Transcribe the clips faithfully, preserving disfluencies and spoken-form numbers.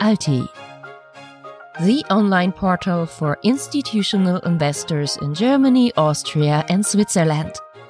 Alti, the online portal for institutional investors in Germany, Austria, and Switzerland.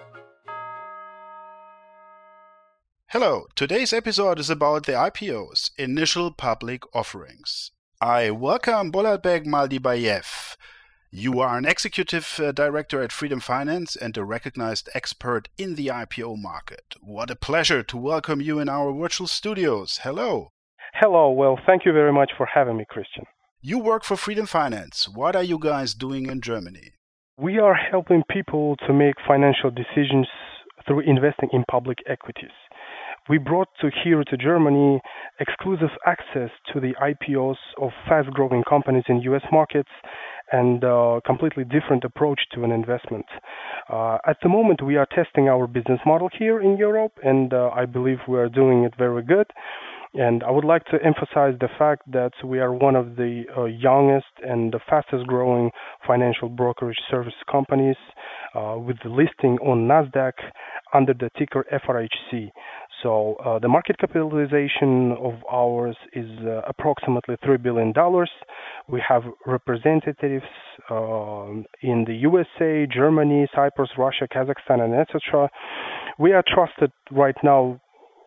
Hello, today's episode is about the I P Os, initial public offerings. I welcome Bolalbek Maldibayev. You are an executive uh, director at Freedom Finance and a recognized expert in the I P O market. What a pleasure to welcome you in our virtual studios. Hello. Hello. Well, thank you very much for having me, Christian. You work for Freedom Finance. What are you guys doing in Germany? We are helping people to make financial decisions through investing in public equities. We brought to here to Germany exclusive access to the I P Os of fast-growing companies in U S markets and a completely different approach to an investment. Uh, at the moment, we are testing our business model here in Europe, and uh, I believe we are doing it very good. And I would like to emphasize the fact that we are one of the uh, youngest and the fastest growing financial brokerage service companies uh, with the listing on NASDAQ under the ticker F R H C. So uh, the market capitalization of ours is uh, approximately three billion dollars. We have representatives uh, in the U S A, Germany, Cyprus, Russia, Kazakhstan, and et cetera. We are trusted right now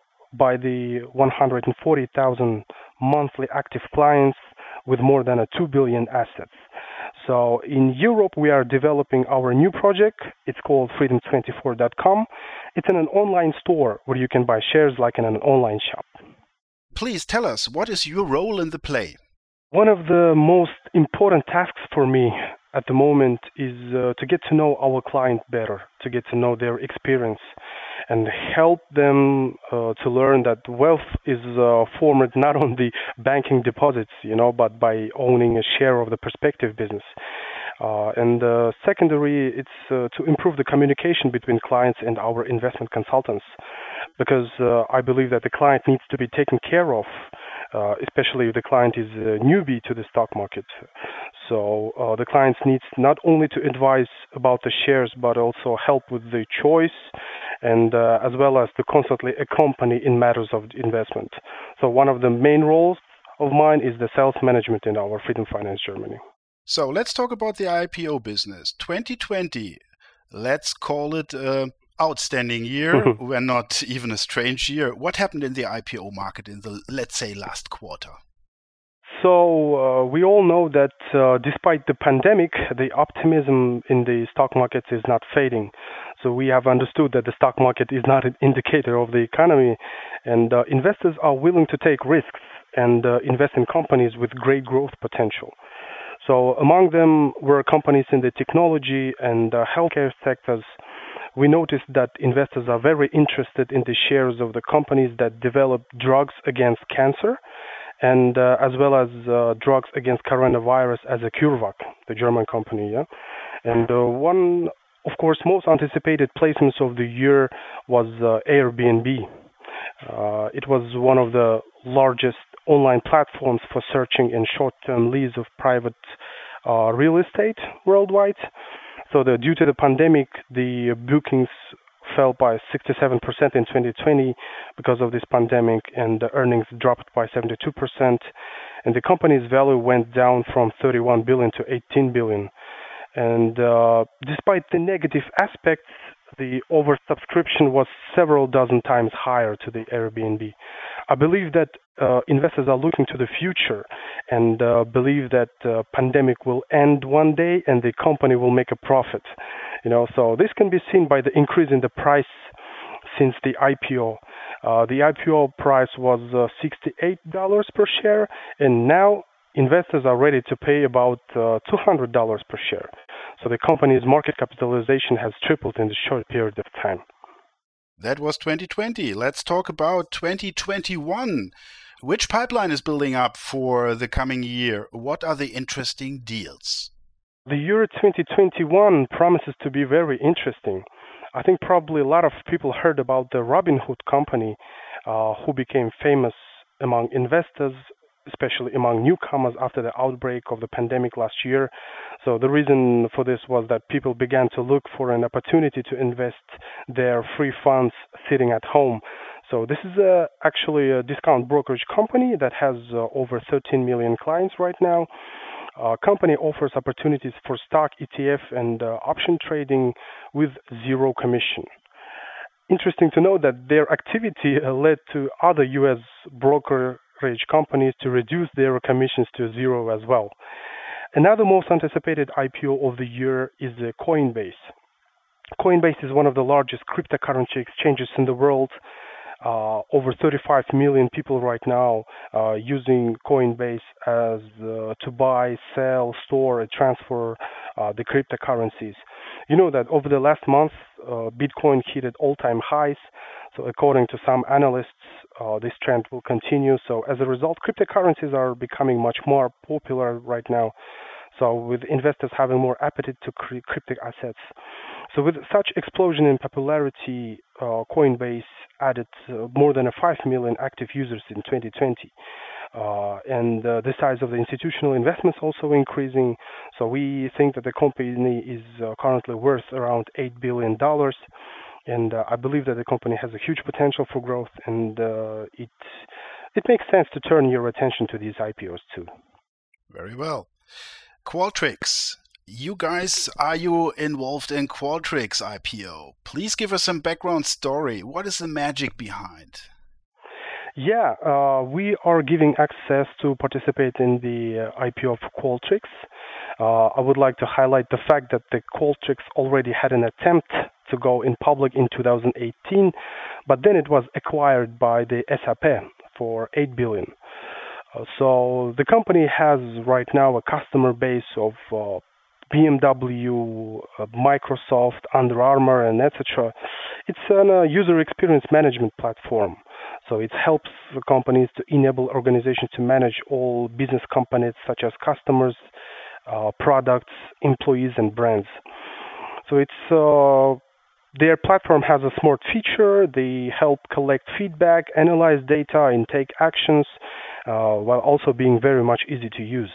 by the one hundred forty thousand monthly active clients with more than a two billion assets. So in Europe, we are developing our new project. It's called freedom twenty-four dot com. It's in an online store where you can buy shares like in an online shop. Please tell us, what is your role in the play? One of the most important tasks for me at the moment is uh, to get to know our client better, to get to know their experience, and help them uh, to learn that wealth is uh, formed not on the banking deposits, you know, but by owning a share of the prospective business. Uh, and uh, secondary, it's uh, to improve the communication between clients and our investment consultants, because uh, I believe that the client needs to be taken care of, uh, especially if the client is a newbie to the stock market. So uh, the clients needs not only to advise about the shares, but also help with the choice, and uh, as well as to constantly accompany in matters of investment. So one of the main roles of mine is the sales management in our Freedom Finance Germany. So let's talk about the I P O business. twenty twenty, let's call it an outstanding year. We're not even a strange year. What happened in the I P O market in the, let's say, last quarter? So uh, we all know that uh, despite the pandemic, the optimism in the stock market is not fading. So we have understood that the stock market is not an indicator of the economy, and uh, investors are willing to take risks and uh, invest in companies with great growth potential. So among them were companies in the technology and uh, healthcare sectors. We noticed that investors are very interested in the shares of the companies that develop drugs against cancer, and uh, as well as uh, drugs against coronavirus as a CureVac, the German company. Yeah? And uh, one, of course, most anticipated placements of the year was uh, Airbnb. Uh, it was one of the largest online platforms for searching and short-term lease of private uh, real estate worldwide. So the, due to the pandemic, the bookings fell by sixty-seven percent in twenty twenty because of this pandemic, and the earnings dropped by seventy-two percent, and the company's value went down from thirty-one billion to eighteen billion. And uh, despite the negative aspects, the oversubscription was several dozen times higher to the Airbnb. I believe that uh, investors are looking to the future and uh, believe that uh, pandemic will end one day and the company will make a profit. You know, so this can be seen by the increase in the price since the I P O. Uh, the I P O price was uh, sixty-eight dollars per share, and now investors are ready to pay about uh, two hundred dollars per share. So the company's market capitalization has tripled in a short period of time. That was twenty twenty. Let's talk about twenty twenty-one. Which pipeline is building up for the coming year? What are the interesting deals? The year twenty twenty-one promises to be very interesting. I think probably a lot of people heard about the Robinhood company, uh, who became famous among investors, especially among newcomers after the outbreak of the pandemic last year. So the reason for this was that people began to look for an opportunity to invest their free funds sitting at home. So this is uh, actually a discount brokerage company that has uh, over thirteen million clients right now. Uh, company offers opportunities for stock, E T F, and uh, option trading with zero commission. Interesting to note that their activity uh, led to other U S brokerage companies to reduce their commissions to zero as well. Another most anticipated I P O of the year is uh, Coinbase. Coinbase is one of the largest cryptocurrency exchanges in the world. Uh, over thirty-five million people right now uh, using Coinbase as uh, to buy, sell, store, and transfer uh, the cryptocurrencies. You know that over the last month, uh, Bitcoin hit at all-time highs. So according to some analysts, uh, this trend will continue. So as a result, cryptocurrencies are becoming much more popular right now. So with investors having more appetite to cryptic crypto assets. So with such explosion in popularity, uh, Coinbase added uh, more than a five million active users in twenty twenty. Uh, and uh, the size of the institutional investments also increasing. So we think that the company is uh, currently worth around eight billion dollars. And uh, I believe that the company has a huge potential for growth, and uh, it, it makes sense to turn your attention to these I P Os too. Very well. Qualtrics. You guys, are you involved in Qualtrics I P O? Please give us some background story. What is the magic behind? Yeah, uh, we are giving access to participate in the uh, I P O of Qualtrics. Uh, I would like to highlight the fact that the Qualtrics already had an attempt to go in public in two thousand eighteen, but then it was acquired by the S A P for eight billion dollars. Uh, so the company has right now a customer base of uh, B M W, uh, Microsoft, Under Armour, and et cetera. It's a uh, user experience management platform. So it helps the companies to enable organizations to manage all business components such as customers, uh, products, employees, and brands. So it's uh, their platform has a smart feature. They help collect feedback, analyze data, and take actions, uh, while also being very much easy to use.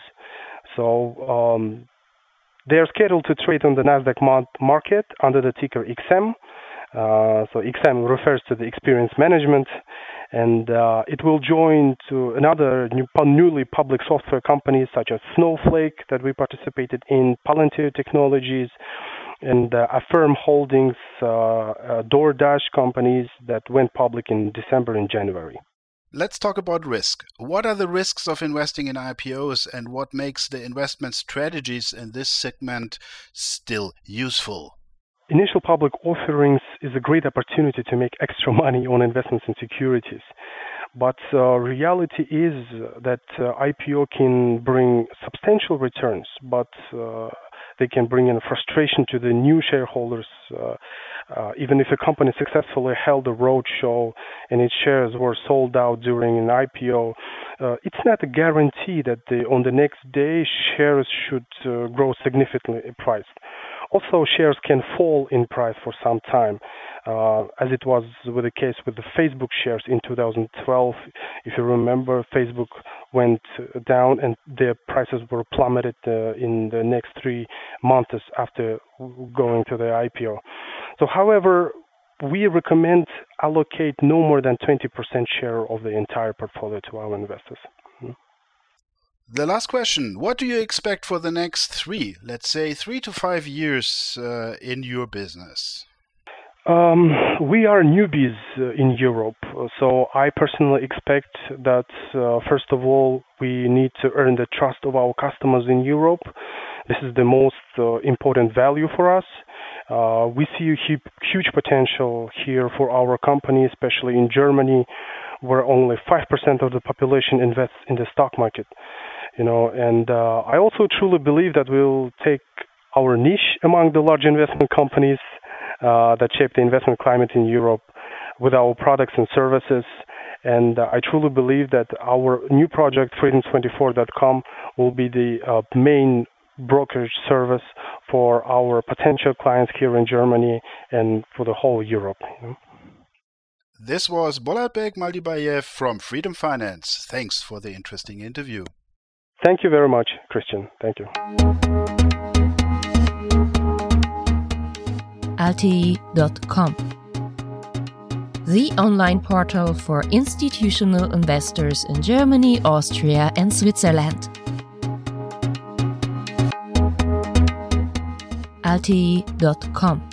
So um, they are scheduled to trade on the Nasdaq market under the ticker X M. Uh, so X M refers to the experience management, and uh, it will join to another new, newly public software companies such as Snowflake that we participated in, Palantir Technologies, and uh, Affirm Holdings, uh, uh, DoorDash companies that went public in December and January. Let's talk about risk. What are the risks of investing in I P Os, and what makes the investment strategies in this segment still useful? Initial public offerings is a great opportunity to make extra money on investments in securities. But uh, reality is that uh, I P O can bring substantial returns, but uh, they can bring in frustration to the new shareholders. Uh, uh, even if a company successfully held a roadshow and its shares were sold out during an I P O, uh, it's not a guarantee that the, on the next day shares should uh, grow significantly in price. Also, shares can fall in price for some time, uh, as it was with the case with the Facebook shares in two thousand twelve. If you remember, Facebook went down and their prices were plummeted uh, in the next three months after going to the I P O. So, however, we recommend allocate no more than twenty percent share of the entire portfolio to our investors. The last question, what do you expect for the next three, let's say three to five years uh, in your business? Um, we are newbies uh, in Europe, so I personally expect that, uh, first of all, we need to earn the trust of our customers in Europe. This is the most uh, important value for us. Uh, we see a huge potential here for our company, especially in Germany, where only five percent of the population invests in the stock market. You know, and uh, I also truly believe that we'll take our niche among the large investment companies uh, that shape the investment climate in Europe with our products and services. And uh, I truly believe that our new project, freedom twenty-four dot com, will be the uh, main brokerage service for our potential clients here in Germany and for the whole Europe. You know? This was Bolatbek Maldibayev from Freedom Finance. Thanks for the interesting interview. Thank you very much, Christian. Thank you. Alti dot com the online portal for institutional investors in Germany, Austria, and Switzerland. Altei dot com